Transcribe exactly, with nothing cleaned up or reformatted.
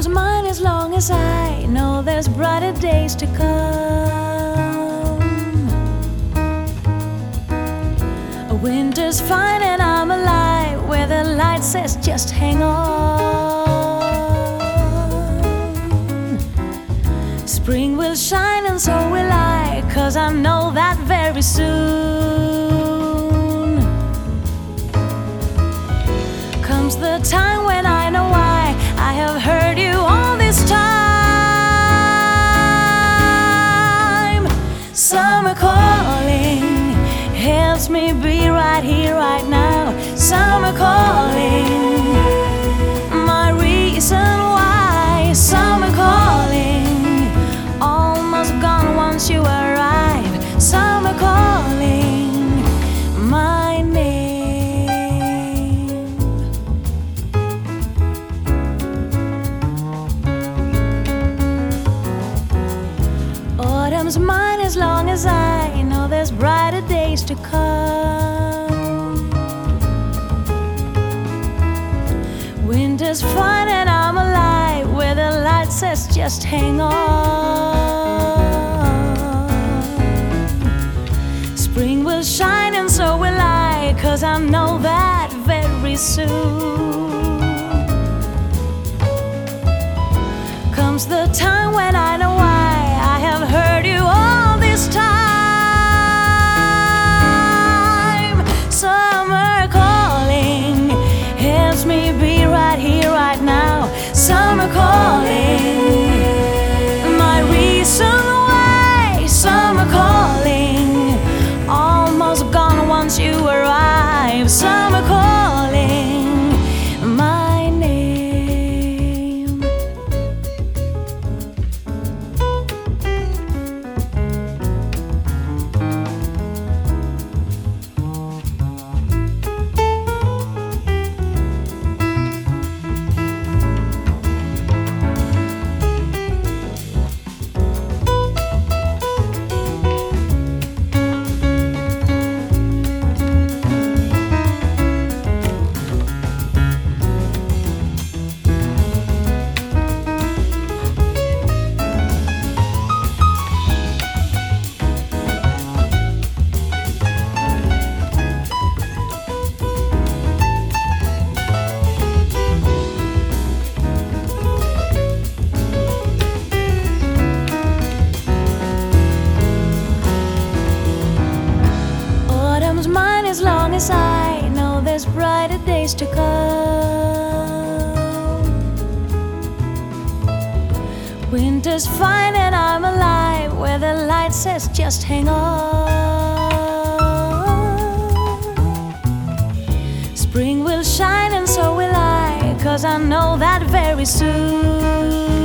Autumn's mine as long as I know there's brighter days to come. Winter's fine and I'm alive where the light says just hang on. Spring will shine and so will I, 'cause I know that very soon comes the time when I know why I have heard you all this time. Summer calling helps me be right here, right now. Summer calling, my reason why. Summer calling, almost gone once you arrive. Summer calling, my name. Autumn's mine as long as I know there's brighter days to come. Winter's fine and I'm alive where the light says just hang on. Spring will shine and so will I, 'cause I know that very soon comes the time when I know why I have heard you all this time. Summer calling helps me be right here, right now. Summer calling, my reason why. Summer calling, almost gone once you arrive. Summer calling, my name. Mine as long as I know there's brighter days to come. Winter's fine and I'm alive where the light says just hang on. Spring will shine and so will I, 'cause I know that very soon